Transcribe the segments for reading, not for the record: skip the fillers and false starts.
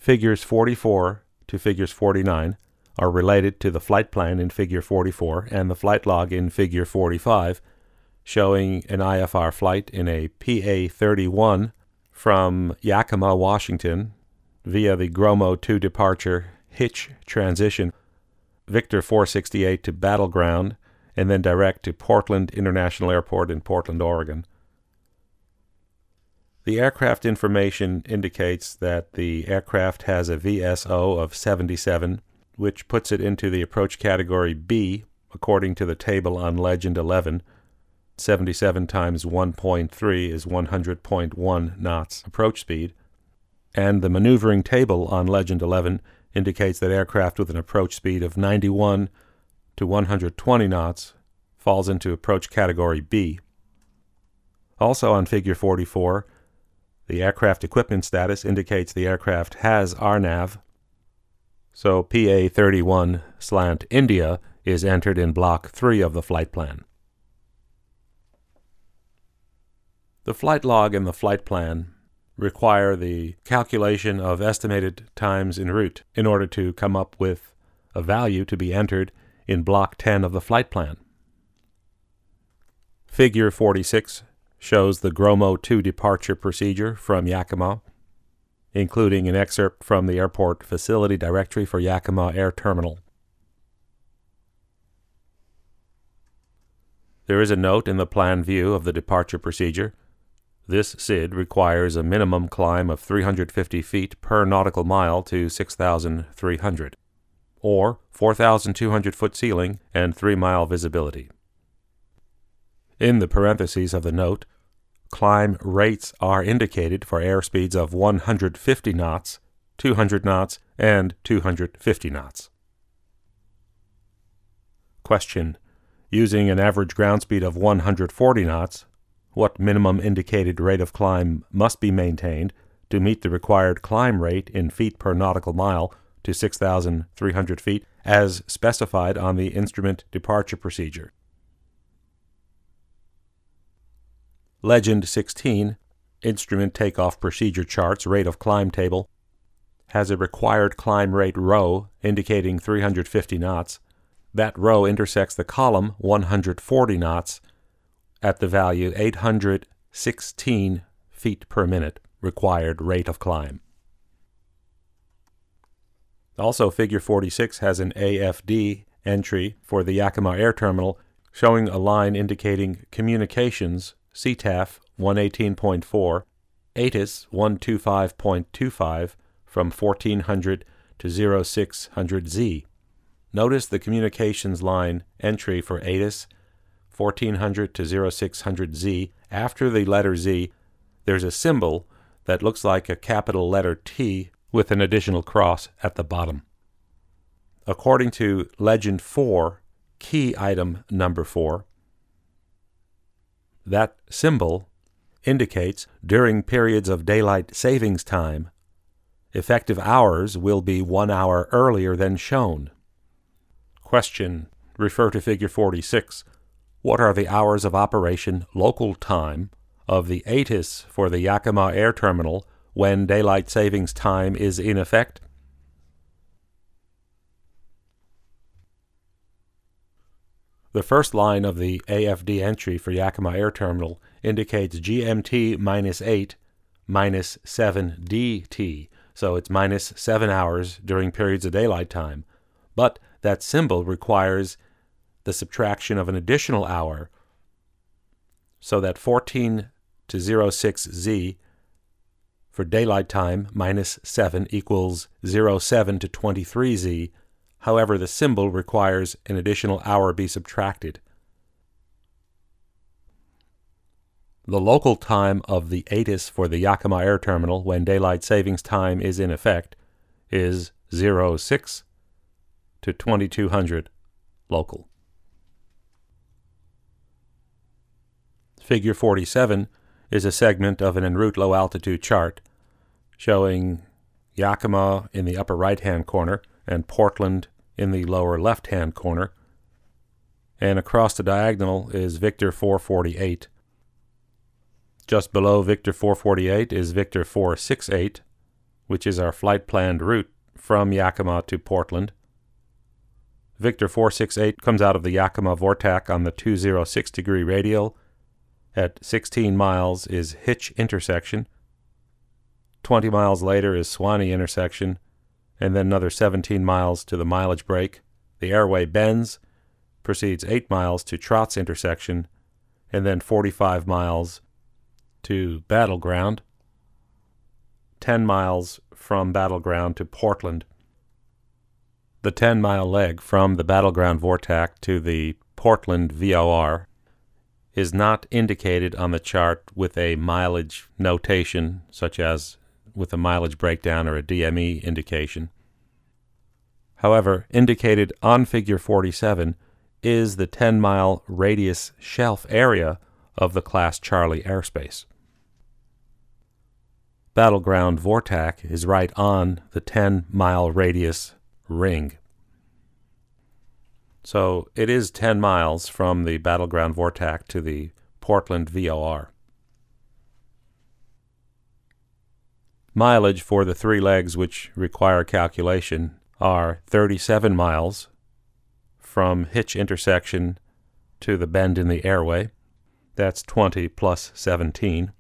Figures 44 to figures 49 are related to the flight plan in figure 44 and the flight log in figure 45, showing an IFR flight in a PA-31 from Yakima, Washington, via the Gromo 2 departure hitch transition, Victor 468 to Battleground, and then direct to Portland International Airport in Portland, Oregon. The aircraft information indicates that the aircraft has a VSO of 77, which puts it into the approach category B, according to the table on Legend 11. 77 times 1.3 is 100.1 knots approach speed, and the maneuvering table on Legend 11 indicates that aircraft with an approach speed of 91 to 120 knots falls into approach category B. Also on figure 44, the aircraft equipment status indicates the aircraft has RNAV, so PA-31 slant India is entered in Block 3 of the flight plan. The flight log and the flight plan require the calculation of estimated times en route in order to come up with a value to be entered in Block 10 of the flight plan. Figure 46 shows the Gromo 2 departure procedure from Yakima, including an excerpt from the airport facility directory for Yakima Air Terminal. There is a note in the plan view of the departure procedure. This SID requires a minimum climb of 350 feet per nautical mile to 6,300, or 4,200 foot ceiling and 3-mile visibility. In the parentheses of the note, climb rates are indicated for airspeeds of 150 knots, 200 knots, and 250 knots. Question: using an average ground speed of 140 knots, what minimum indicated rate of climb must be maintained to meet the required climb rate in feet per nautical mile to 6,300 feet as specified on the instrument departure procedure? Legend 16, Instrument Takeoff Procedure Charts Rate of Climb Table, has a required climb rate rho indicating 350 knots. That rho intersects the column 140 knots at the value 816 feet per minute required rate of climb. Also, Figure 46 has an AFD entry for the Yakima Air Terminal showing a line indicating communications CTAF 118.4, ATIS 125.25 from 1400 to 0600Z. Notice the communications line entry for ATIS 1400 to 0600Z. After the letter Z, there's a symbol that looks like a capital letter T with an additional cross at the bottom. According to Legend 4, key item number 4, that symbol indicates during periods of daylight savings time, effective hours will be 1 hour earlier than shown. Question: refer to Figure 46. What are the hours of operation local time of the ATIS for the Yakima Air Terminal when daylight savings time is in effect? The first line of the AFD entry for Yakima Air Terminal indicates GMT -8 -7 DT, so it's minus 7 hours during periods of daylight time. But that symbol requires the subtraction of an additional hour, so that 14 to 06Z for daylight time minus 7 equals 07 to 23Z. However, the symbol requires an additional hour be subtracted. The local time of the ATIS for the Yakima Air Terminal when daylight savings time is in effect is 06 to 2200 local. Figure 47 is a segment of an en route low altitude chart showing Yakima in the upper right-hand corner and Portland in the lower left-hand corner, and across the diagonal is Victor 448. Just below Victor 448 is Victor 468, which is our flight planned route from Yakima to Portland. Victor 468 comes out of the Yakima VORTAC on the 206-degree radial. At 16 miles is Hitch intersection. 20 miles later is Suwanee intersection, and then another 17 miles to the mileage break. The airway bends, proceeds 8 miles to Trotz intersection, and then 45 miles to Battleground, 10 miles from Battleground to Portland. The 10-mile leg from the Battleground VORTAC to the Portland VOR is not indicated on the chart with a mileage notation, such as with a mileage breakdown or a DME indication. However, indicated on Figure 47 is the 10-mile radius shelf area of the Class Charlie airspace. Battleground VORTAC is right on the 10-mile radius ring. So it is 10 miles from the Battleground VORTAC to the Portland VOR. Mileage for the three legs which require calculation are 37 miles from Hitch intersection to the bend in the airway. That's 20 plus 17.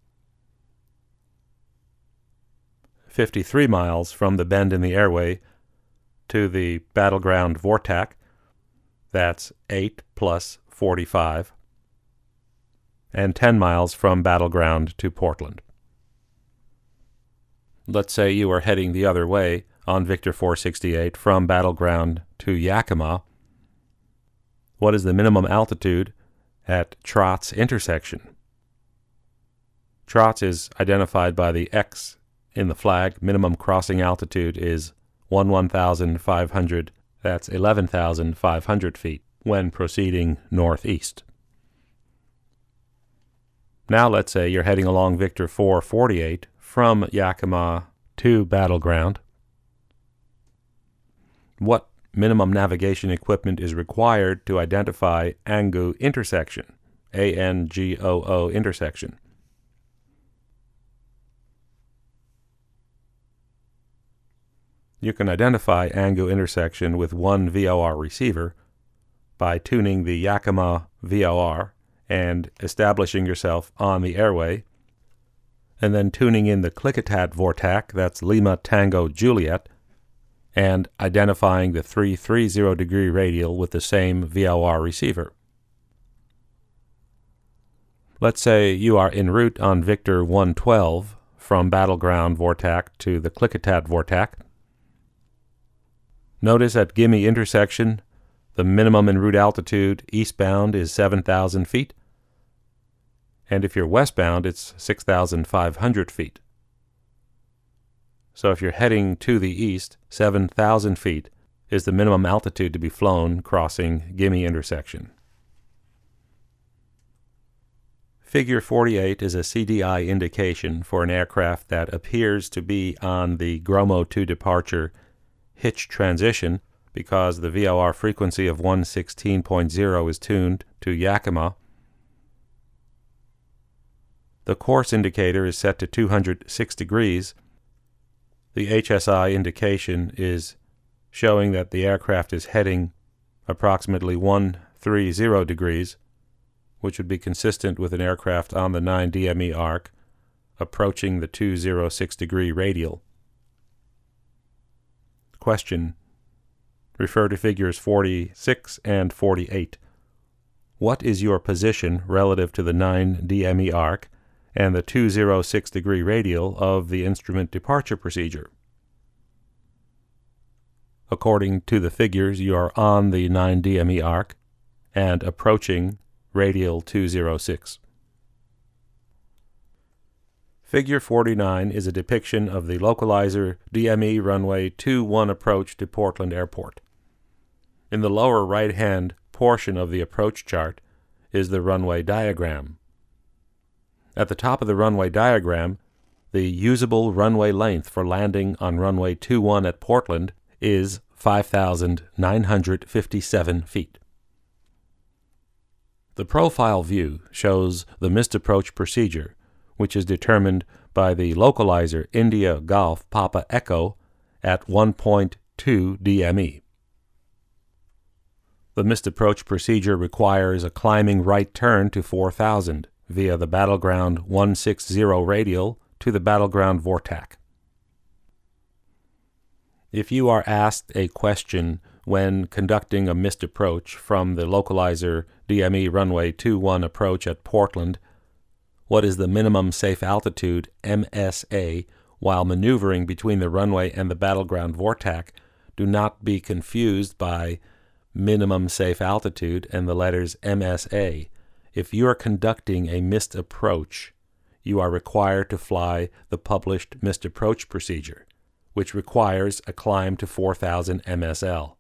53 miles from the bend in the airway to the Battleground VORTAC. That's 8 plus 45. And 10 miles from Battleground to Portland. Let's say you are heading the other way on Victor 468 from Battleground to Yakima. What is the minimum altitude at Trotz intersection? Trotz is identified by the X in the flag. Minimum crossing altitude is 11,500. That's 11,500 feet when proceeding northeast. Now let's say you're heading along Victor 448 from Yakima to Battleground. What minimum navigation equipment is required to identify Angoo intersection, ANGOO intersection? You can identify Angoo intersection with one VOR receiver by tuning the Yakima VOR and establishing yourself on the airway, and then tuning in the Klickitat VORTAC, that's Lima Tango Juliet, and identifying the 330-degree radial with the same VOR receiver. Let's say you are en route on Victor 112 from Battleground VORTAC to the Klickitat VORTAC. Notice at Gimme intersection, the minimum en route altitude eastbound is 7,000 feet, and if you're westbound, it's 6,500 feet. So if you're heading to the east, 7,000 feet is the minimum altitude to be flown crossing Gimme intersection. Figure 48 is a CDI indication for an aircraft that appears to be on the Gromo to departure Hitch transition because the VOR frequency of 116.0 is tuned to Yakima. The course indicator is set to 206 degrees. The HSI indication is showing that the aircraft is heading approximately 130 degrees, which would be consistent with an aircraft on the 9DME arc approaching the 206-degree radial. Question. Refer to figures 46 and 48. What is your position relative to the 9DME arc and the 206-degree radial of the instrument departure procedure? According to the figures, you are on the 9DME arc and approaching radial 206. Figure 49 is a depiction of the localizer DME runway 21 approach to Portland Airport. In the lower right-hand portion of the approach chart is the runway diagram. At the top of the runway diagram, the usable runway length for landing on runway 21 at Portland is 5,957 feet. The profile view shows the missed approach procedure, which is determined by the localizer India Golf Papa Echo at 1.2 DME. The missed approach procedure requires a climbing right turn to 4000 via the Battleground 160 radial to the Battleground Vortac. If you are asked a question when conducting a missed approach from the localizer DME runway 21 approach at Portland, what is the minimum safe altitude MSA while maneuvering between the runway and the Battleground Vortac, do not be confused by minimum safe altitude and the letters MSA. If you are conducting a missed approach, you are required to fly the published missed approach procedure, which requires a climb to 4000 MSL.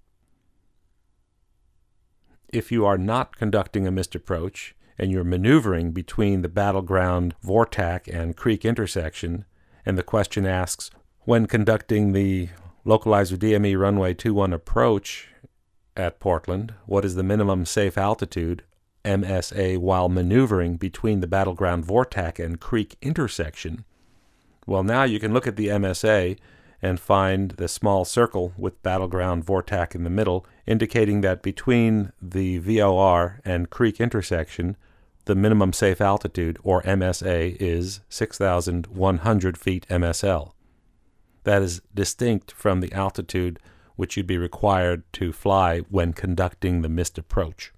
If you are not conducting a missed approach and you're maneuvering between the Battleground Vortac and Creek intersection, and the question asks, when conducting the localizer DME runway 21 approach at Portland, what is the minimum safe altitude MSA while maneuvering between the Battleground Vortac and Creek intersection? Well, now you can look at the MSA and find the small circle with Battleground Vortac in the middle, indicating that between the VOR and Creek intersection, the minimum safe altitude, or MSA, is 6,100 feet MSL. That is distinct from the altitude which you'd be required to fly when conducting the missed approach.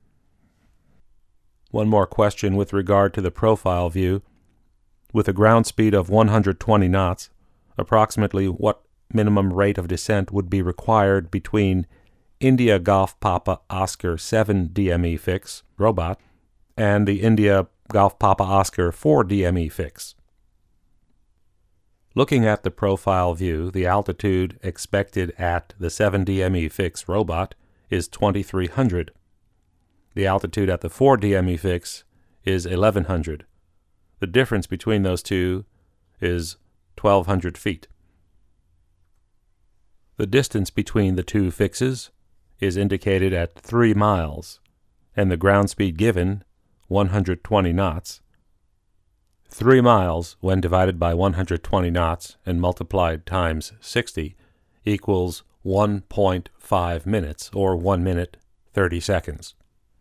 One more question with regard to the profile view. With a ground speed of 120 knots, approximately what minimum rate of descent would be required between India Golf Papa Oscar 7 DME fix robot and the India Golf Papa Oscar 4 DME fix? Looking at the profile view, the altitude expected at the 7 DME fix robot is 2300. The altitude at the 4 DME fix is 1100. The difference between those two is 1200 feet. The distance between the two fixes is indicated at 3 miles, and the ground speed given, 120 knots. 3 miles, when divided by 120 knots and multiplied times 60, equals 1.5 minutes, or 1 minute, 30 seconds.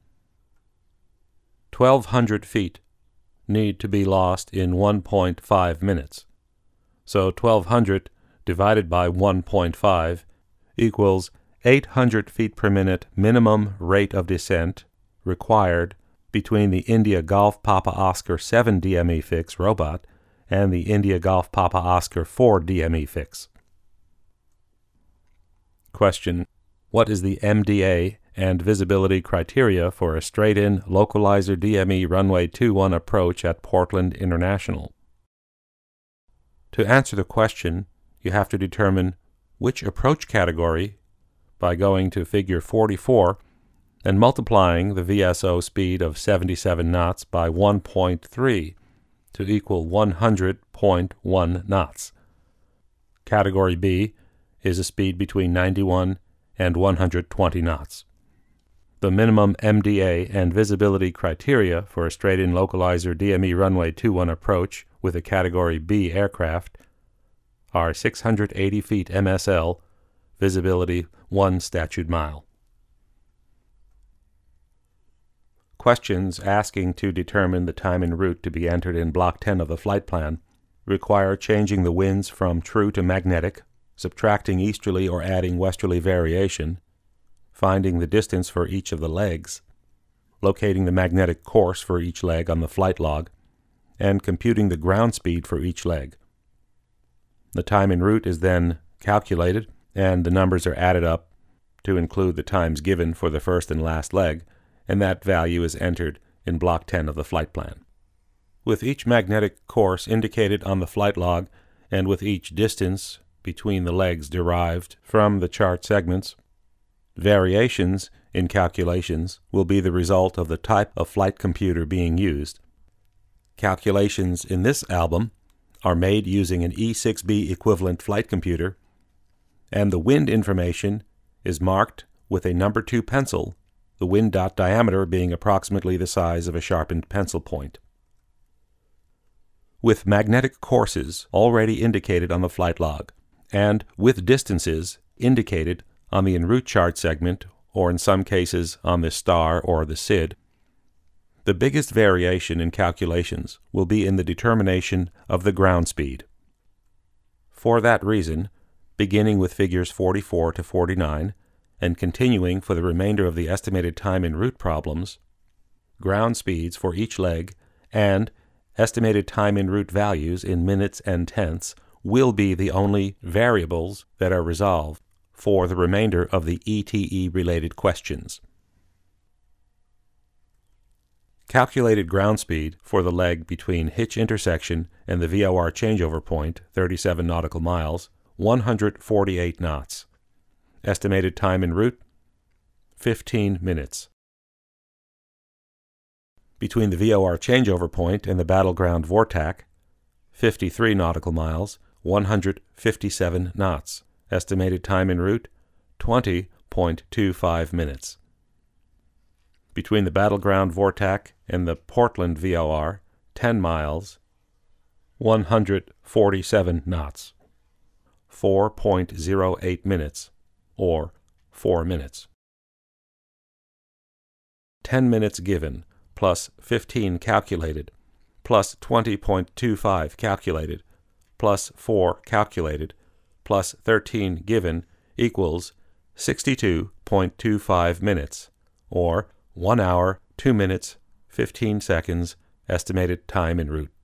1,200 feet need to be lost in 1.5 minutes. So 1,200 divided by 1.5 equals 800 feet per minute minimum rate of descent required between the India Golf Papa Oscar 7 DME fix robot and the India Golf Papa Oscar 4 DME fix. Question: what is the MDA and visibility criteria for a straight-in localizer DME runway 21 approach at Portland International? To answer the question, you have to determine which approach category by going to figure 44 and multiplying the VSO speed of 77 knots by 1.3 to equal 100.1 knots. Category B is a speed between 91 and 120 knots. The minimum MDA and visibility criteria for a straight-in localizer DME runway 21 approach with a Category B aircraft are 680 feet MSL, visibility 1 statute mile. Questions asking to determine the time en route to be entered in Block 10 of the flight plan require changing the winds from true to magnetic, subtracting easterly or adding westerly variation, finding the distance for each of the legs, locating the magnetic course for each leg on the flight log, and computing the ground speed for each leg. The time en route is then calculated, and the numbers are added up to include the times given for the first and last leg, and that value is entered in Block 10 of the flight plan. With each magnetic course indicated on the flight log, and with each distance between the legs derived from the chart segments, variations in calculations will be the result of the type of flight computer being used. Calculations in this album are made using an E6B equivalent flight computer, and the wind information is marked with a number 2 pencil, the wind dot diameter being approximately the size of a sharpened pencil point. with magnetic courses already indicated on the flight log, and with distances indicated on the en route chart segment, or in some cases on the STAR or the SID. The biggest variation in calculations will be in the determination of the ground speed. For that reason, beginning with figures 44 to 49, and continuing for the remainder of the estimated time en route problems, ground speeds for each leg and estimated time en route values in minutes and tenths will be the only variables that are resolved for the remainder of the ETE-related questions. Calculated ground speed for the leg between Hitch intersection and the VOR changeover point, 37 nautical miles, 148 knots. Estimated time en route, 15 minutes. Between the VOR changeover point and the battleground VORTAC, 53 nautical miles, 157 knots. Estimated time en route, 20.25 minutes. Between the battleground VORTAC and the Portland VOR, 10 miles, 147 knots. 4.08 minutes, or 4 minutes. 10 minutes given, plus 15 calculated, plus 20.25 calculated, plus 4 calculated, plus 13 given equals 62.25 minutes, or 1 hour, 2 minutes, 15 seconds, estimated time en route.